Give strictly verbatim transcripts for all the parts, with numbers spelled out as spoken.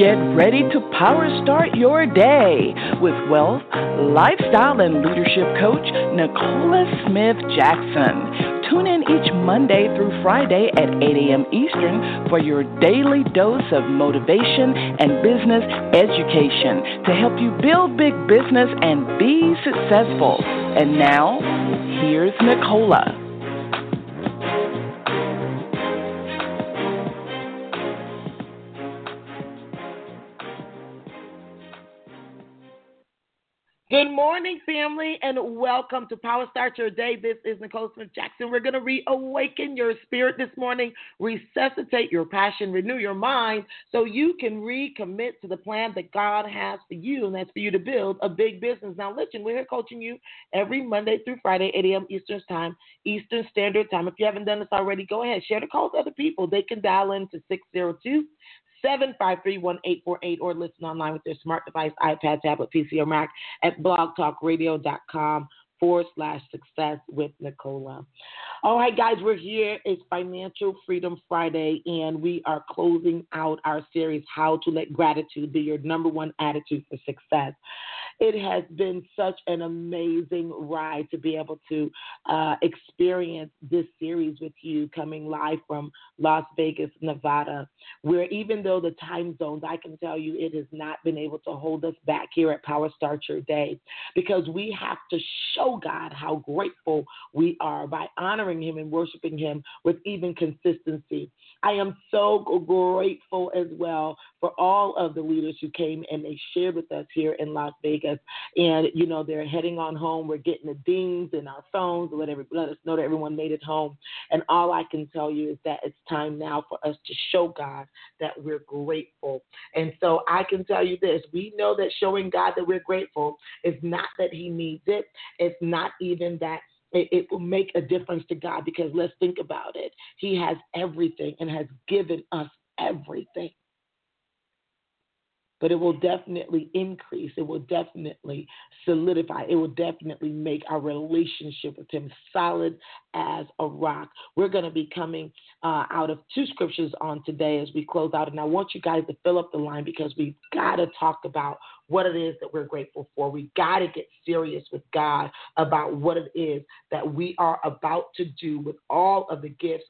Get ready to power start your day with wealth, lifestyle, and leadership coach Nicola Smith Jackson. Tune in each Monday through Friday at eight a.m. Eastern for your daily dose of motivation and business education to help you build big business and be successful. And now, here's Nicola. Good morning, family, and welcome to Power Start Your Day. This is Nicole Smith Jackson. We're going to reawaken your spirit this morning, resuscitate your passion, renew your mind so you can recommit to the plan that God has for you, and that's for you to build a big business. Now, listen, we're here coaching you every Monday through Friday, eight a.m. Eastern Time, Eastern Standard Time. If you haven't done this already, go ahead. Share the call with other people. They can dial in to six zero two, seven five three, one eight four eight or listen online with their smart device, iPad, tablet, P C, or Mac at blogtalkradio.com forward slash success with Nicola. All right, guys, we're here. It's Financial Freedom Friday, and we are closing out our series, How to Let Gratitude Be Your Number One Attitude for Success. It has been such an amazing ride to be able to uh, experience this series with you, coming live from Las Vegas, Nevada, where even though the time zones, I can tell you it has not been able to hold us back here at Power Start Your Day, because we have to show God how grateful we are by honoring Him and worshiping Him with even consistency. I am so grateful as well for all of the leaders who came and they shared with us here in Las Vegas. And, you know, they're heading on home. We're getting the dings in our phones to let, every, let us know that everyone made it home. And all I can tell you is that it's time now for us to show God that we're grateful. And so I can tell you this. We know that showing God that we're grateful is not that He needs it. It's not even that It, it will make a difference to God, because let's think about it. He has everything and has given us everything. But it will definitely increase. It will definitely solidify. It will definitely make our relationship with Him solid as a rock. We're going to be coming uh, out of two scriptures on today as we close out. And I want you guys to fill up the line, because we've got to talk about what it is that we're grateful for. We've got to get serious with God about what it is that we are about to do with all of the gifts,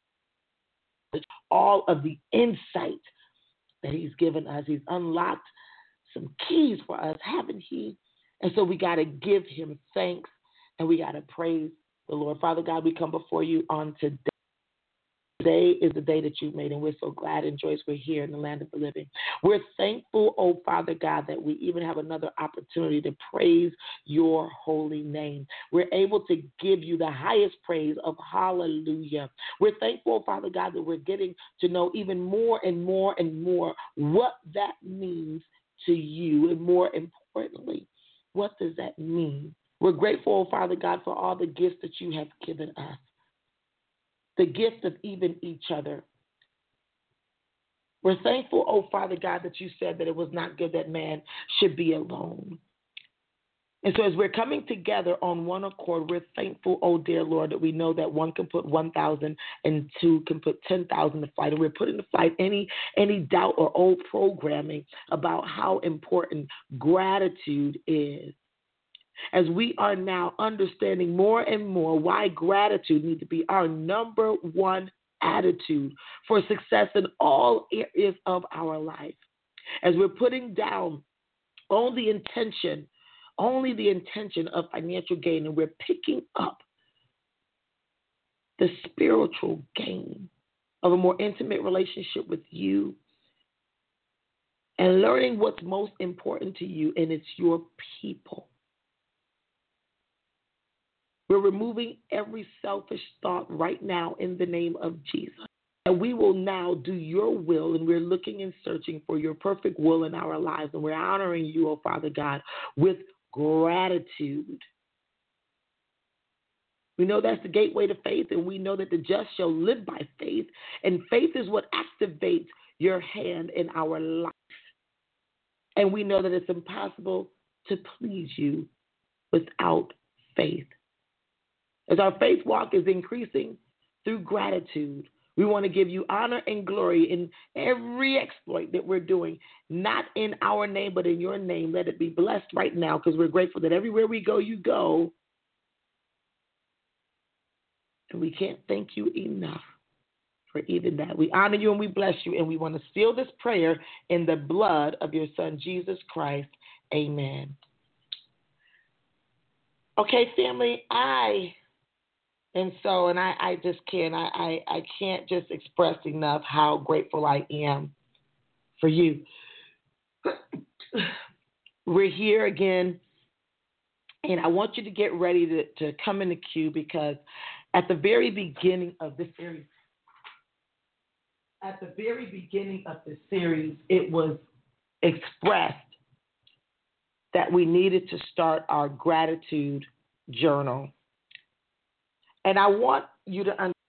all of the insight that He's given us. He's unlocked some keys for us, haven't He? And so we got to give Him thanks, and we got to praise the Lord. Father God, we come before you on today. Today is the day that you've made, and we're so glad and joyous we're here in the land of the living. We're thankful, oh Father God, that we even have another opportunity to praise your holy name. We're able to give you the highest praise of hallelujah. We're thankful, Father God, that we're getting to know even more and more and more what that means to you, and more importantly, what does that mean? We're grateful, Father God, for all the gifts that you have given us, the gift of even each other. We're thankful, oh Father God, that you said that it was not good that man should be alone. And so as we're coming together on one accord, we're thankful, oh dear Lord, that we know that one can put one thousand and two can put ten thousand to flight. And we're putting to flight any, any doubt or old programming about how important gratitude is. As we are now understanding more and more why gratitude needs to be our number one attitude for success in all areas of our life. As we're putting down all the intention Only the intention of financial gain, and we're picking up the spiritual gain of a more intimate relationship with you, and learning what's most important to you, and it's your people. We're removing every selfish thought right now in the name of Jesus. And we will now do your will, and we're looking and searching for your perfect will in our lives, and we're honoring you, oh Father God, with gratitude. We know that's the gateway to faith, and we know that the just shall live by faith, and faith is what activates your hand in our life. And we know that it's impossible to please you without faith. As our faith walk is increasing through gratitude, We want to give you honor and glory in every exploit that we're doing, not in our name, but in your name. Let it be blessed right now, because we're grateful that everywhere we go, you go. And we can't thank you enough for even that. We honor you and we bless you, and we want to seal this prayer in the blood of your Son, Jesus Christ. Amen. Okay, family, I am so, and I, I just can't, I, I, I can't just express enough how grateful I am for you. We're here again, and I want you to get ready to, to come in the queue, because at the very beginning of this series, at the very beginning of this series, it was expressed that we needed to start our gratitude journal. And I want you to understand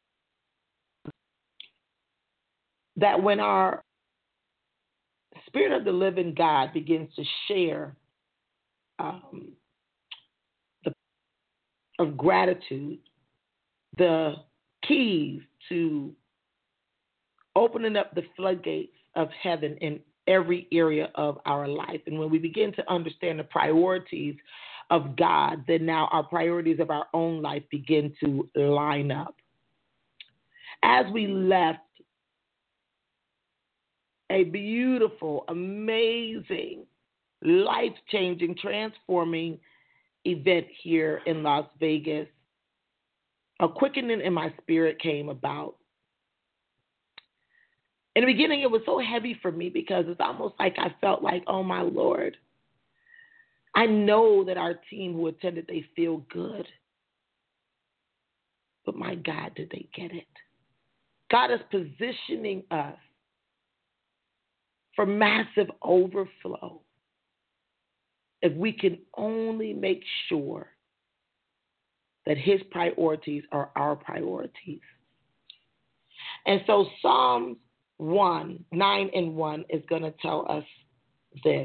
that when our Spirit of the living God begins to share um, the of gratitude, the keys to opening up the floodgates of heaven in every area of our life. And when we begin to understand the priorities of God, then now our priorities of our own life begin to line up. As we left a beautiful, amazing, life-changing, transforming event here in Las Vegas, a quickening in my spirit came about. In the beginning, it was so heavy for me, because it's almost like I felt like, oh, my Lord, I know that our team who attended, they feel good. But my God, did they get it? God is positioning us for massive overflow if we can only make sure that his priorities are our priorities. And so Psalms one, nine and one is going to tell us this.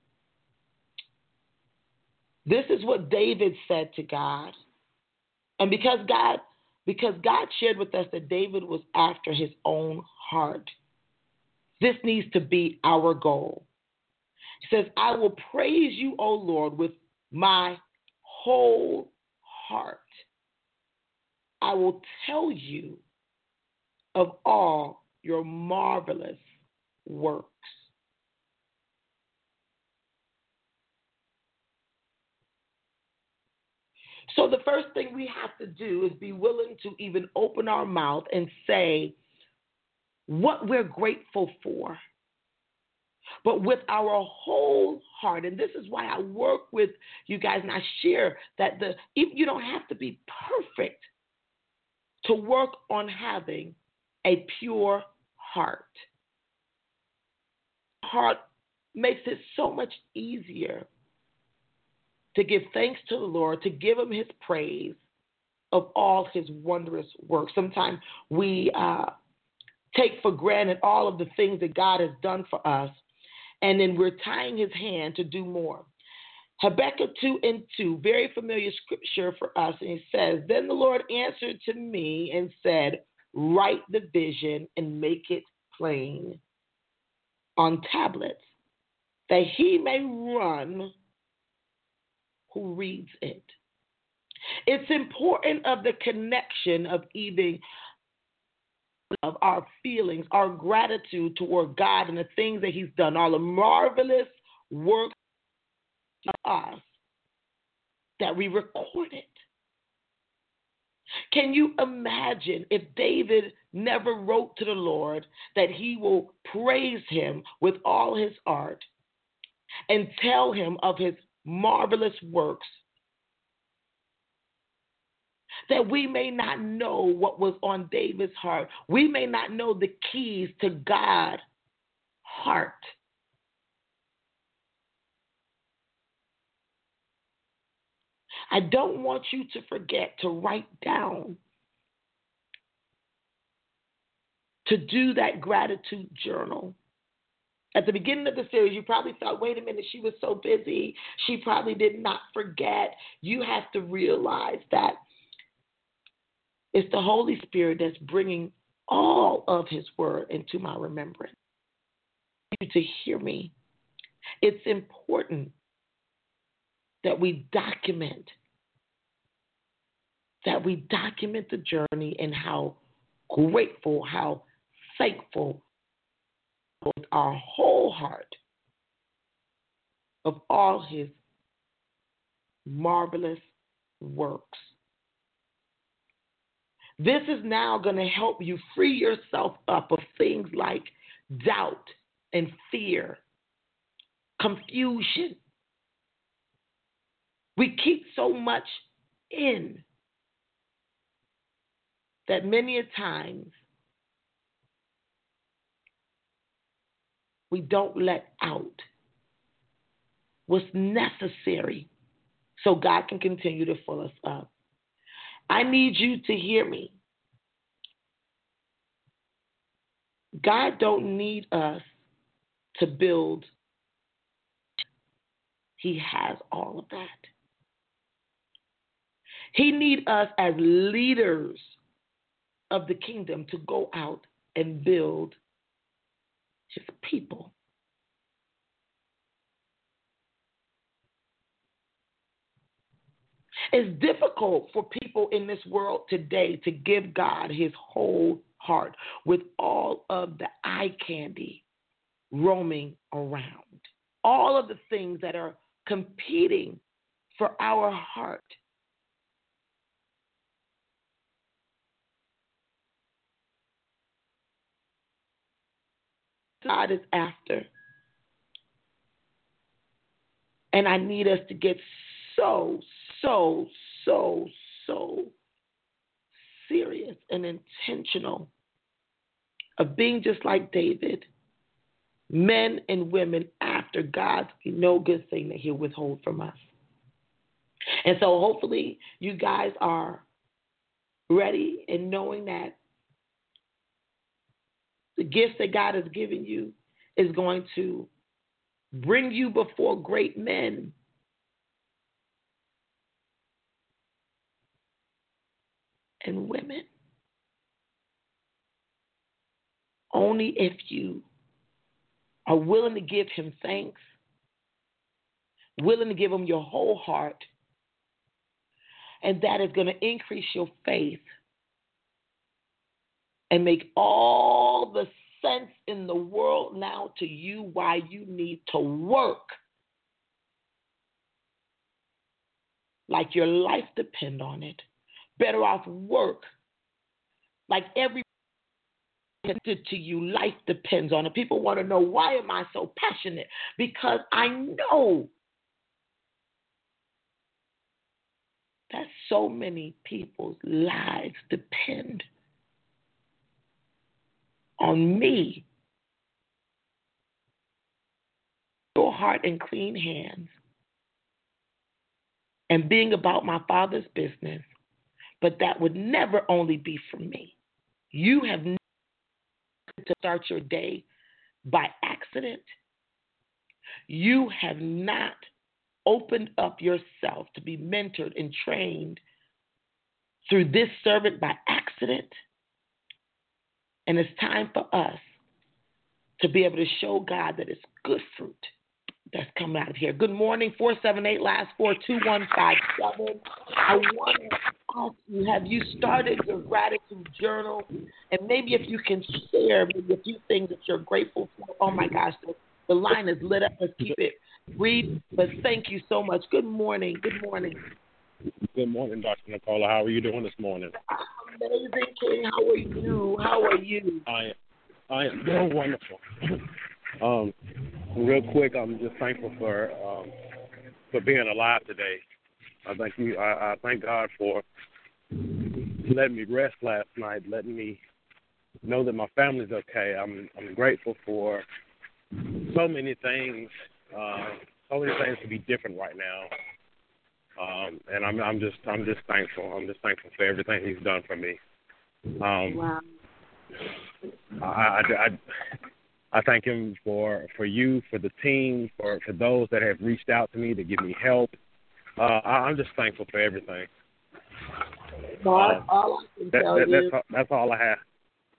This is what David said to God. And because God, because God shared with us that David was after his own heart, this needs to be our goal. He says, I will praise you, O Lord, with my whole heart. I will tell you of all your marvelous works. So the first thing we have to do is be willing to even open our mouth and say what we're grateful for, but with our whole heart. And this is why I work with you guys, and I share that the even you don't have to be perfect to work on having a pure heart. Heart makes it so much easier to give thanks to the Lord, to give him his praise of all his wondrous works. Sometimes we uh, take for granted all of the things that God has done for us, and then we're tying his hand to do more. Habakkuk two and two, very familiar scripture for us, and it says, Then the Lord answered to me and said, Write the vision and make it plain on tablets, that he may run who reads it. It's important of the connection of even of our feelings, our gratitude toward God and the things that he's done, all the marvelous work of us, that we record it. Can you imagine if David never wrote to the Lord that he will praise him with all his art and tell him of his marvelous works, that we may not know what was on David's heart. We may not know the keys to God's heart. I don't want you to forget to write down, to do that gratitude journal. At the beginning of the series, you probably thought, wait a minute, she was so busy. She probably did not forget. You have to realize that it's the Holy Spirit that's bringing all of his word into my remembrance. I need you to hear me. It's important that we document, that we document the journey and how grateful, how thankful with our whole heart of all his marvelous works. This is now going to help you free yourself up of things like doubt and fear, confusion. We keep so much in that many a times we don't let out what's necessary so God can continue to fill us up. I need you to hear me. God don't need us to build. He has all of that. He needs us as leaders of the kingdom to go out and build his people. It's difficult for people in this world today to give God his whole heart with all of the eye candy roaming around, all of the things that are competing for our heart. God is after. And I need us to get so, so, so, so serious and intentional of being just like David, men and women after God's no good thing that he'll withhold from us. And so hopefully you guys are ready and knowing that the gifts that God has given you is going to bring you before great men. And women. Only if you are willing to give him thanks, willing to give him your whole heart, and that is going to increase your faith and make all the sense in the world now to you why you need to work like your life depends on it. Better off work like every connected to you, life depends on it. People want to know, why am I so passionate? Because I know that so many people's lives depend on me. Your heart and clean hands and being about my Father's business. But that would never only be for me. You have never to start your day by accident. You have not opened up yourself to be mentored and trained through this servant by accident. And it's time for us to be able to show God that it's good fruit that's coming out of here. Good morning, four seven eight, last four, two one five seven. I want to ask you, have you started your gratitude journal? And maybe if you can share maybe a few things that you're grateful for. Oh, my gosh, the, the line is lit up. Let's keep it brief. But thank you so much. Good morning. Good morning. Good morning, Doctor Nicola. How are you doing this morning? Amazing, King. How are you? How are you? I, I am doing wonderful. Um, real quick, I'm just thankful for um, for being alive today. I thank you. I, I thank God for letting me rest last night, letting me know that my family's okay. I'm I'm grateful for so many things. Uh, so many things to be different right now, um, and I'm I'm just I'm just thankful. I'm just thankful for everything He's done for me. Um, wow. I, I, I I thank him for, for you, for the team, for, for those that have reached out to me to give me help. Uh, I, I'm just thankful for everything. Mark, um, all I can that, tell that, you. That's all, that's all I have.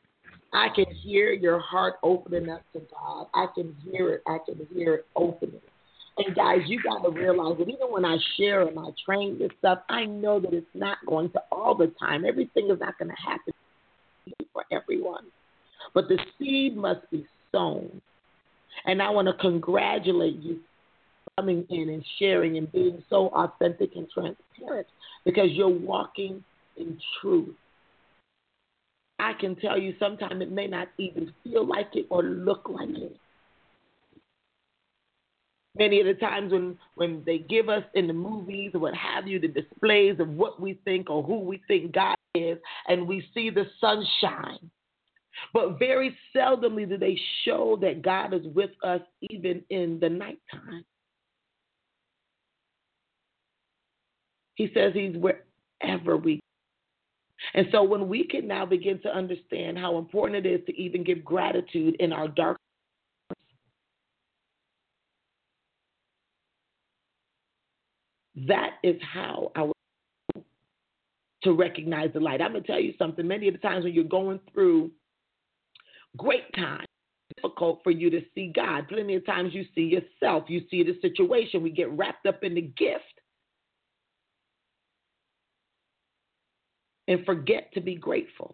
I can hear your heart opening up to God. I can hear it. I can hear it opening. And guys, you got to realize that even when I share and I train this stuff, I know that it's not going to all the time. Everything is not going to happen for everyone. But the seed must be sown. And I want to congratulate you for coming in and sharing and being so authentic and transparent because you're walking in truth. I can tell you sometimes it may not even feel like it or look like it. Many of the times when, when they give us in the movies or what have you, the displays of what we think or who we think God is, and we see the sunshine. But very seldomly do they show that God is with us even in the nighttime. He says he's wherever we go. And so when we can now begin to understand how important it is to even give gratitude in our dark that is how I will to recognize the light. I'm going to tell you something. Many of the times when you're going through great times, it's difficult for you to see God. Plenty of times you see yourself. You see the situation. We get wrapped up in the gift and forget to be grateful.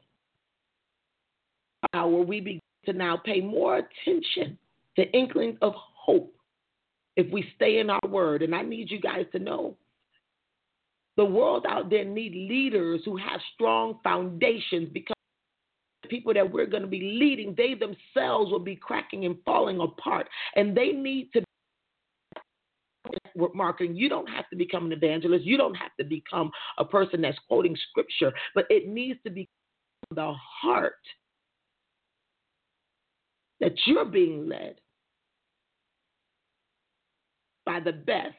Where we begin to now pay more attention to inklings of hope if we stay in our word. And I need you guys to know the world out there need leaders who have strong foundations, because the people that we're going to be leading, they themselves will be cracking and falling apart. And they need to be marketing. You don't have to become an evangelist. You don't have to become a person that's quoting scripture, but it needs to be the heart that you're being led by the best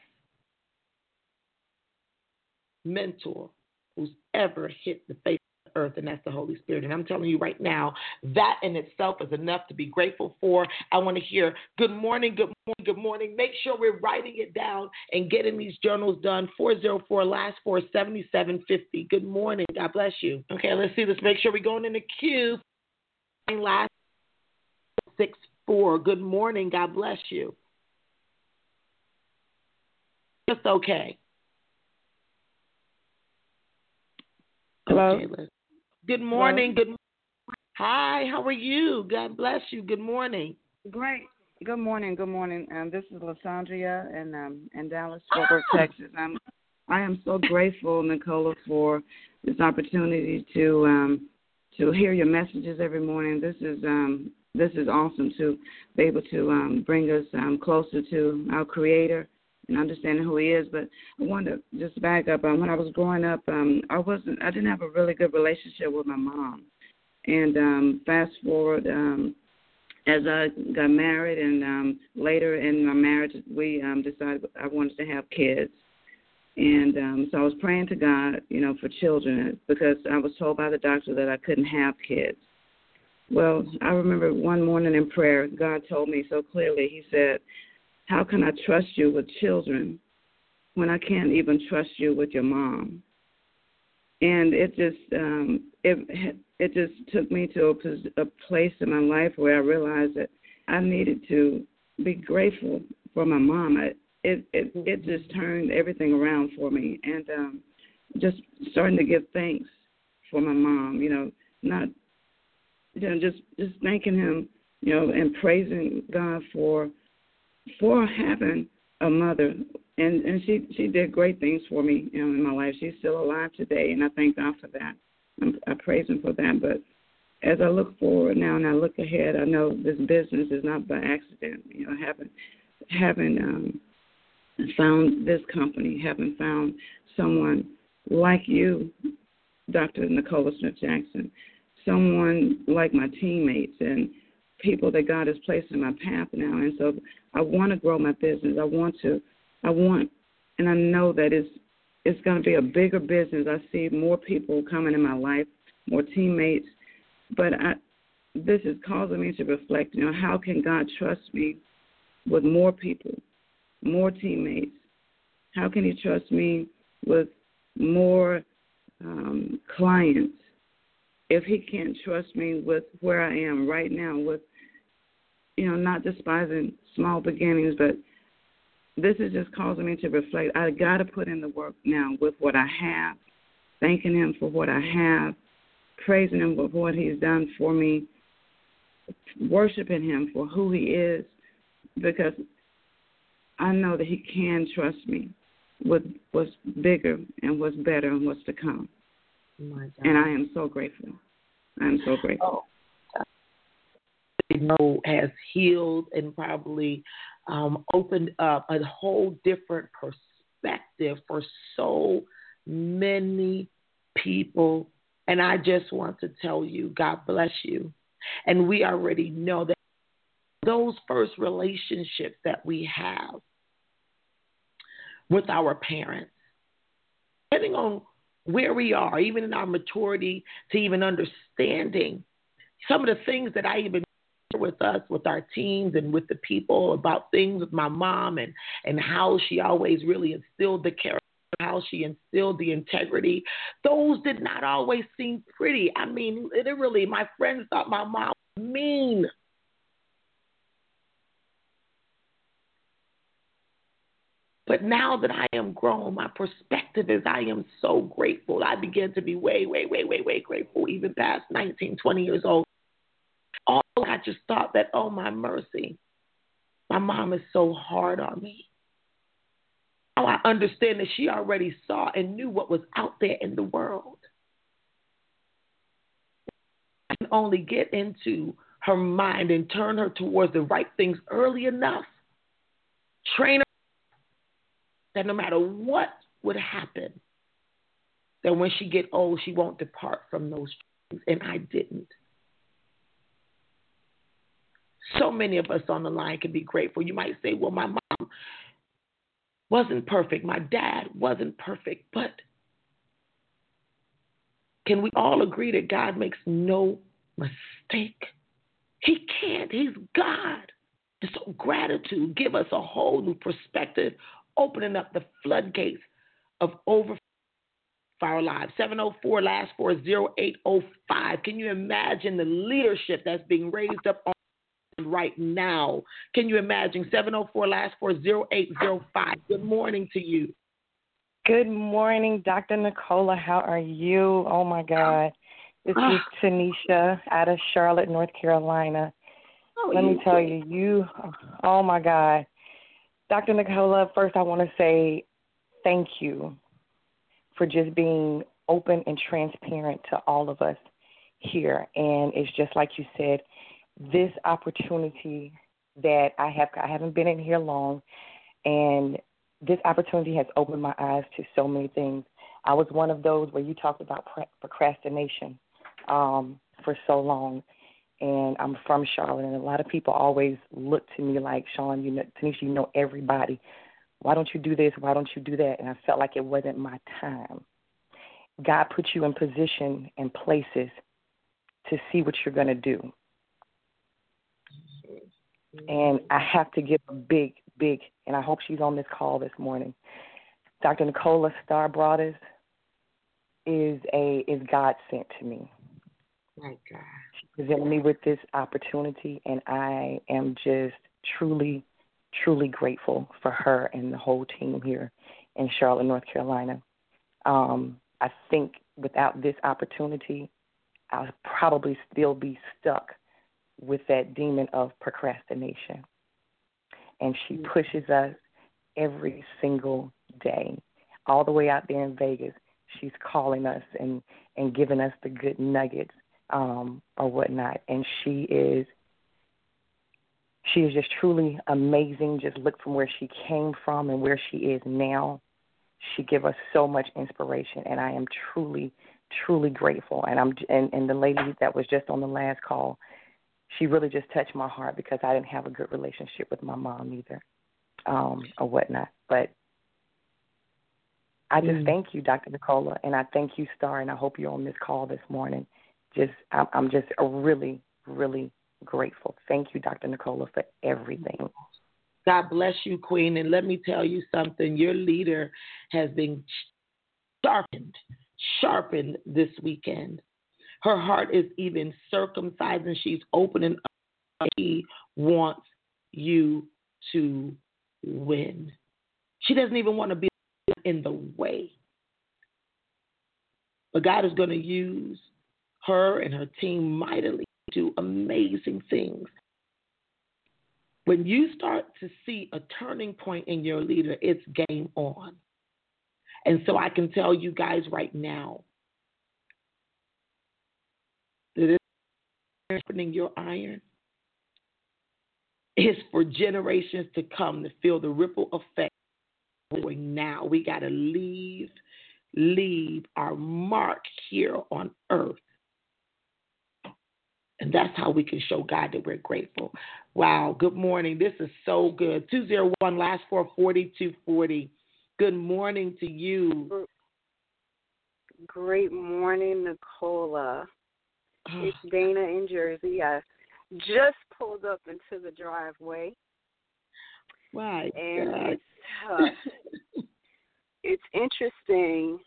mentor who's ever hit the face of the earth, and that's the Holy Spirit. And I'm telling you right now, that in itself is enough to be grateful for. I want to hear good morning, good morning, good morning. Make sure we're writing it down and getting these journals done. four oh four, last four, seventy-seven fifty. Good morning. God bless you. Okay, let's see. Let's make sure we're going in the queue. Last six four. Good morning. God bless you. Just okay. Hello. Okay, good morning. Hello. Good morning. Hi, how are you? God bless you. Good morning. Great. Good morning. Good morning. Um, this is Lysandria in um, in Dallas, Fort Worth, Texas. I'm I am so grateful, Nicola, for this opportunity to um, to hear your messages every morning. This is um, this is awesome to be able to um, bring us um, closer to our Creator and understanding who He is. But I want to just back up. Um, when I was growing up, um, I wasn't, I didn't have a really good relationship with my mom. And um, fast forward, um, as I got married, and um, later in my marriage, we um, decided I wanted to have kids. And um, so I was praying to God, you know, for children, because I was told by the doctor that I couldn't have kids. Well, I remember one morning in prayer, God told me so clearly. He said, how can I trust you with children when I can't even trust you with your mom? And it just um, it it just took me to a, a place in my life where I realized that I needed to be grateful for my mom. I, it it it just turned everything around for me, and um, just starting to give thanks for my mom. You know, not you know just just thanking Him, you know, and praising God for. for having a mother, and, and she, she did great things for me, you know, in my life. She's still alive today, and I thank God for that. I'm, I praise Him for that. But as I look forward now and I look ahead, I know this business is not by accident. You know, having having um, found this company, having found someone like you, Doctor Nicola Smith Jackson, someone like my teammates and people that God has placed in my path now. And so I want to grow my business. I want to, I want, and I know that it's, it's going to be a bigger business. I see more people coming in my life, more teammates, but I, this is causing me to reflect, you know, how can God trust me with more people, more teammates? How can He trust me with more um, clients? if he can't trust me with where I am right now, with, you know, not despising small beginnings, but this is just causing me to reflect. I got to put in the work now with what I have, thanking him for what I have, praising him for what he's done for me, worshiping him for who he is, because I know that he can trust me with what's bigger and what's better and what's to come. My God. And I am so grateful. I am so grateful. Oh, you know, has healed and probably um, opened up a whole different perspective for so many people. And I just want to tell you, God bless you. And we already know that those first relationships that we have with our parents, depending on where we are, even in our maturity to even understanding some of the things that I even share with us, with our teens and with the people about things with my mom and, and how she always really instilled the character, how she instilled the integrity. Those did not always seem pretty. I mean, literally, my friends thought my mom was mean. But now that I am grown, my perspective is I am so grateful. I began to be way, way, way, way, way grateful, even past nineteen, twenty years old. All I just thought that, oh, my mercy, my mom is so hard on me. Now I understand that she already saw and knew what was out there in the world. I can only get into her mind and turn her towards the right things early enough. Train her that no matter what would happen, that when she get old, she won't depart from those things. And I didn't. So many of us on the line can be grateful. You might say, well, my mom wasn't perfect. My dad wasn't perfect. But can we all agree that God makes no mistake? He can't. He's God. And so gratitude give us a whole new perspective, opening up the floodgates of over for our lives. seven oh four, last four, oh eight oh five. Can you imagine the leadership that's being raised up on right now? Can you imagine? seven oh four, last four, oh eight oh five. Good morning to you. Good morning, Doctor Nicola. How are you? Oh, my God. This is Tanisha out of Charlotte, North Carolina. How Let you? me tell you, you, oh, my God. Doctor Nicola, first I want to say thank you for just being open and transparent to all of us here. And it's just like you said, this opportunity that I have, I haven't been in here long, and this opportunity has opened my eyes to so many things. I was one of those where you talked about procrastination um, for so long. And I'm from Charlotte, and a lot of people always look to me like, Sean, you know, Tanisha, you know everybody. Why don't you do this? Why don't you do that? And I felt like it wasn't my time. God put you in position and places to see what you're going to do. And I have to give a big, big, and I hope she's on this call this morning. Doctor Nicola Starbroadus is a is God sent to me. My God. She presented me with this opportunity, and I am just truly, truly grateful for her and the whole team here in Charlotte, North Carolina. Um, I think without this opportunity, I'll probably still be stuck with that demon of procrastination. And she pushes us every single day, all the way out there in Vegas. She's calling us and, and giving us the good nuggets um, or whatnot. And she is she is just truly amazing. Just look from where she came from and where she is now. She gives us so much inspiration, and I am truly, truly grateful. And I'm and, and the lady that was just on the last call, she really just touched my heart because I didn't have a good relationship with my mom either, um, or whatnot. But I just mm. thank you, Doctor Nicola, and I thank you, Star, and I hope you're on this call this morning. Just, I'm, I'm just a really, really grateful. Thank you, Doctor Nicola, for everything. God bless you, Queen. And let me tell you something. Your leader has been sharpened, sharpened this weekend. Her heart is even circumcised, and she's opening up. She wants you to win. She doesn't even want to be in the way. But God is going to use her and her team mightily to do amazing things. When you start to see a turning point in your leader, it's game on. And so I can tell you guys right now that it's sharpening your iron is for generations to come to feel the ripple effect we're doing now. We got to leave, leave our mark here on earth. And that's how we can show God that we're grateful. Wow. Good morning. This is so good. two oh one, last four, forty-two forty. Good morning to you. Great morning, Nicola. It's Dana in Jersey. I just pulled up into the driveway. Right. And it's, uh, it's interesting.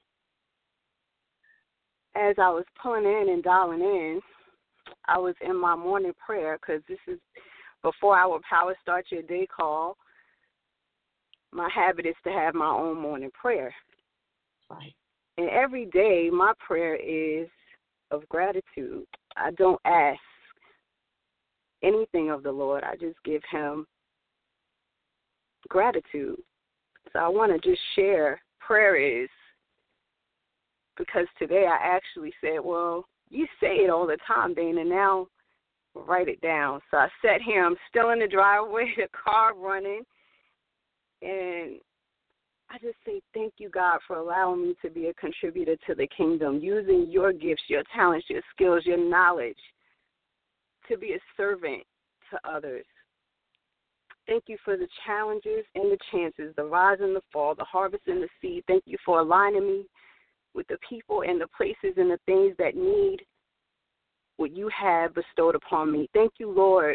As I was pulling in and dialing in, I was in my morning prayer because this is before our Power Start Your Day call. My habit is to have my own morning prayer. Right. And every day my prayer is of gratitude. I don't ask anything of the Lord. I just give him gratitude. So I want to just share prayer is, because today I actually said, well, you say it all the time, Dana. Now write it down. So I sat here. I'm still in the driveway, the car running. And I just say thank you, God, for allowing me to be a contributor to the kingdom, using your gifts, your talents, your skills, your knowledge to be a servant to others. Thank you for the challenges and the chances, the rise and the fall, the harvest and the seed. Thank you for aligning me with the people and the places and the things that need what you have bestowed upon me. Thank you, Lord,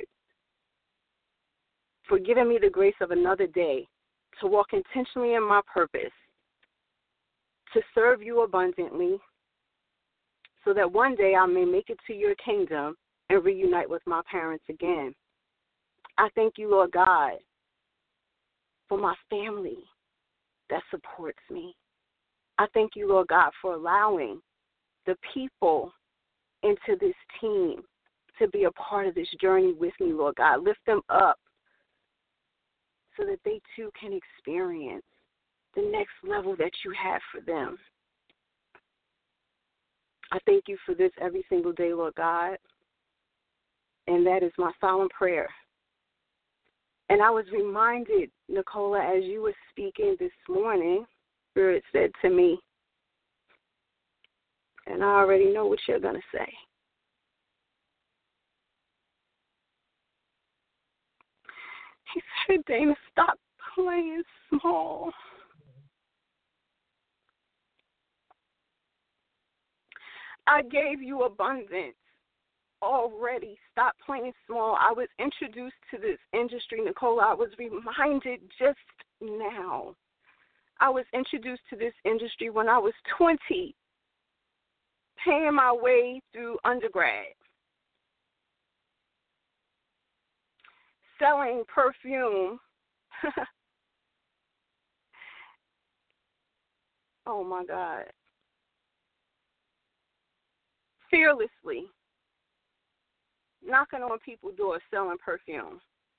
for giving me the grace of another day to walk intentionally in my purpose, to serve you abundantly, so that one day I may make it to your kingdom and reunite with my parents again. I thank you, Lord God, for my family that supports me. I thank you, Lord God, for allowing the people into this team to be a part of this journey with me, Lord God. Lift them up so that they too can experience the next level that you have for them. I thank you for this every single day, Lord God, and that is my solemn prayer. And I was reminded, Nicola, as you were speaking this morning, Spirit said to me, and I already know what you're going to say. He said, Dana, stop playing small. I gave you abundance already. Stop playing small. I was introduced to this industry, Nicola. I was reminded just now. I was introduced to this industry when I was twenty, paying my way through undergrad, selling perfume. Oh, my God. Fearlessly knocking on people's doors selling perfume.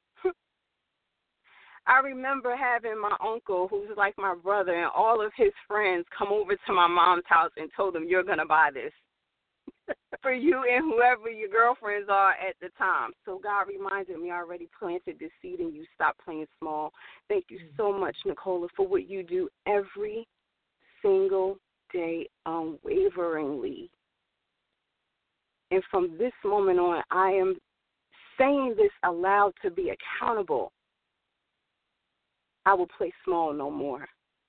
I remember having my uncle, who's like my brother, and all of his friends come over to my mom's house and told them, you're going to buy this for you and whoever your girlfriends are at the time. So God reminded me, I already planted this seed and you stop playing small. Thank you so much, Nicola, for what you do every single day unwaveringly. And from this moment on, I am saying this aloud to be accountable. I will play small no more.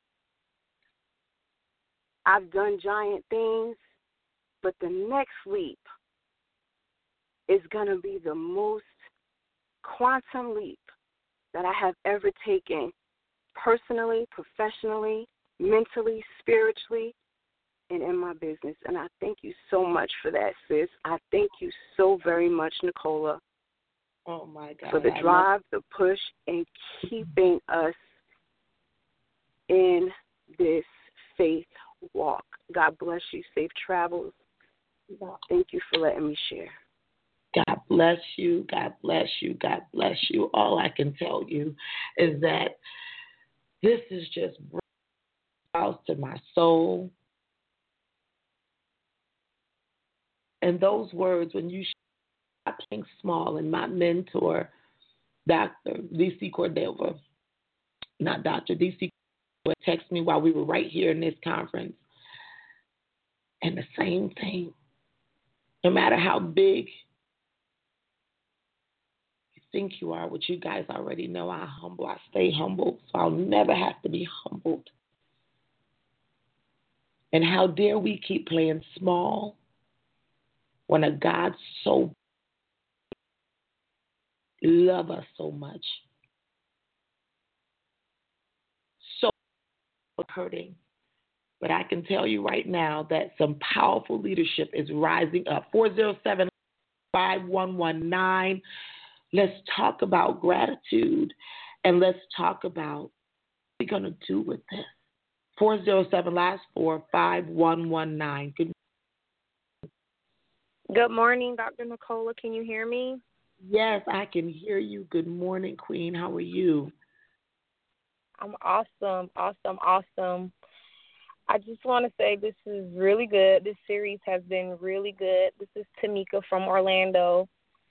I've done giant things, but the next leap is going to be the most quantum leap that I have ever taken, personally, professionally, mentally, spiritually. and in my business. And I thank you so much for that, sis. I thank you so very much, Nicola, oh my God, for the I drive, love- the push, and keeping us in this faith walk. God bless you. Safe travels. Thank you for letting me share. God bless you. God bless you. God bless you. All I can tell you is that this is just brought to my soul. And those words, when you stop playing small, and my mentor, Doctor D C Cordova, not Doctor D C Cordova, texted me while we were right here in this conference. And the same thing, no matter how big you think you are, which you guys already know, I humble, I stay humble, so I'll never have to be humbled. And how dare we keep playing small when a God so love us so much, so hurting. But I can tell you right now that some powerful leadership is rising up. four oh seven, five one one nine. Let's talk about gratitude, and let's talk about what we're going to do with this. four oh seven, last four, five one one nine. Good Good morning, Doctor Nicola. Can you hear me? Yes, I can hear you. Good morning, Queen. How are you? I'm awesome, awesome, awesome. I just want to say this is really good. This series has been really good. This is Tamika from Orlando.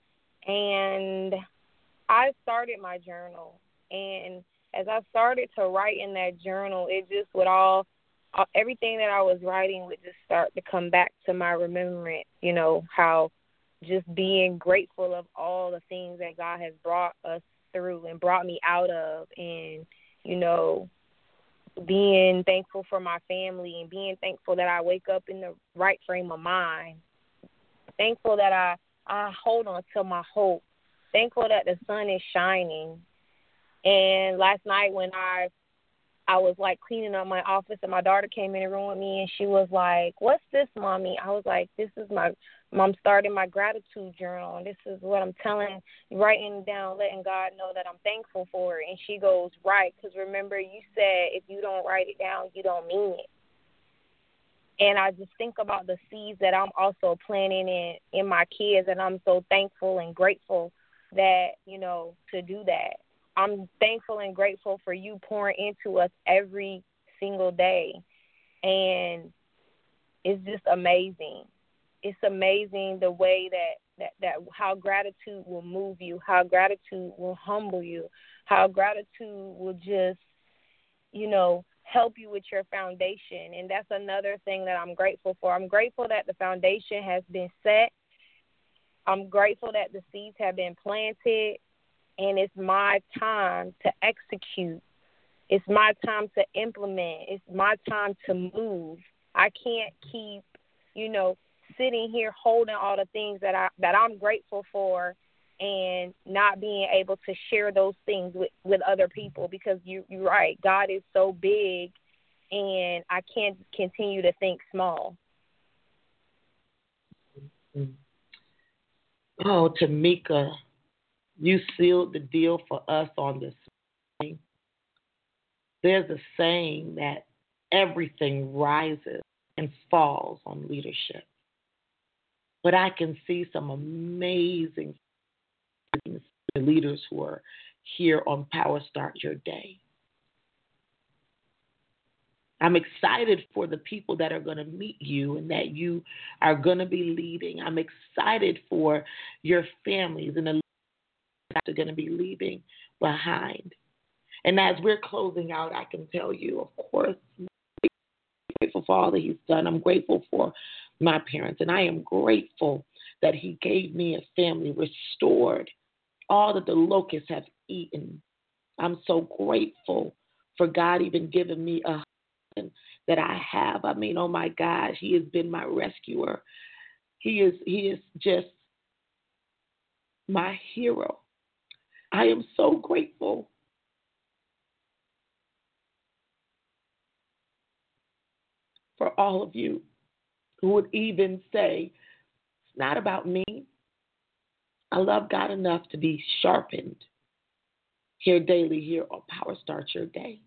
And I started my journal. And as I started to write in that journal, it just would all, everything that I was writing would just start to come back to my remembrance, you know, how just being grateful of all the things that God has brought us through and brought me out of, and, you know, being thankful for my family and being thankful that I wake up in the right frame of mind, thankful that I, I hold on to my hope, thankful that the sun is shining. And last night when I I was, like, cleaning up my office, and my daughter came in the room with me, and she was like, "What's this, Mommy?" I was like, this is my, I'm starting my gratitude journal, and this is what I'm telling, writing down, letting God know that I'm thankful for it. And she goes, right, because remember you said if you don't write it down, you don't mean it. And I just think about the seeds that I'm also planting in, in my kids, and I'm so thankful and grateful that, you know, to do that. I'm thankful and grateful for you pouring into us every single day. And it's just amazing. It's amazing the way that, that, that how gratitude will move you, how gratitude will humble you, how gratitude will just, you know, help you with your foundation. And that's another thing that I'm grateful for. I'm grateful that the foundation has been set. I'm grateful that the seeds have been planted. And it's my time to execute. It's my time to implement. It's my time to move. I can't keep, you know, sitting here holding all the things that I that I'm grateful for and not being able to share those things with, with other people, because you, you're right. God is so big, and I can't continue to think small. Oh, Tamika, you sealed the deal for us on this morning. There's a saying that everything rises and falls on leadership. But I can see some amazing leaders who are here on Power Start Your Day. I'm excited for the people that are going to meet you and that you are going to be leading. I'm excited for your families and the that are going to be leaving behind. And as we're closing out, I can tell you, of course, I'm grateful for all that he's done. I'm grateful for my parents, and I am grateful that he gave me a family restored, all that the locusts have eaten. I'm so grateful for God even giving me a husband that I have. I mean, oh my gosh, he has been my rescuer. He is, he is just my hero. I am so grateful for all of you who would even say, it's not about me. I love God enough to be sharpened here daily here on Power Start Your Day.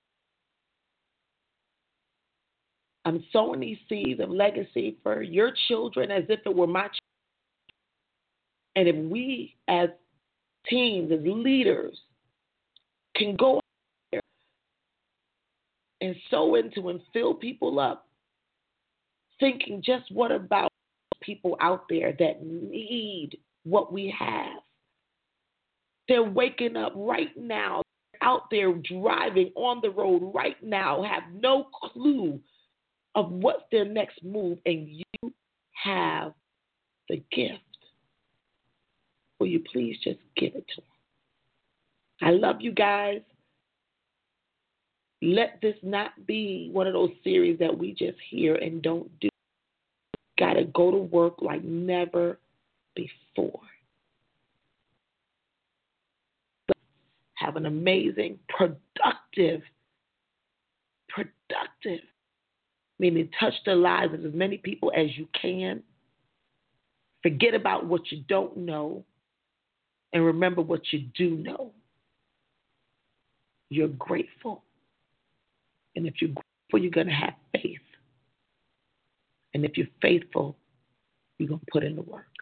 I'm sowing these seeds of legacy for your children as if it were my children. And if we as teams, as leaders, can go out there and sow into and fill people up, thinking just what about people out there that need what we have. They're waking up right now, out there driving on the road right now, have no clue of what's their next move, and you have the gift. Will you please just give it to them? I love you guys. Let this not be one of those series that we just hear and don't do. Got to go to work like never before. Have an amazing, productive, productive, meaning touch the lives of as many people as you can. Forget about what you don't know and remember what you do know. You're grateful. And if you're grateful, you're going to have faith. And if you're faithful, you're going to put in the work.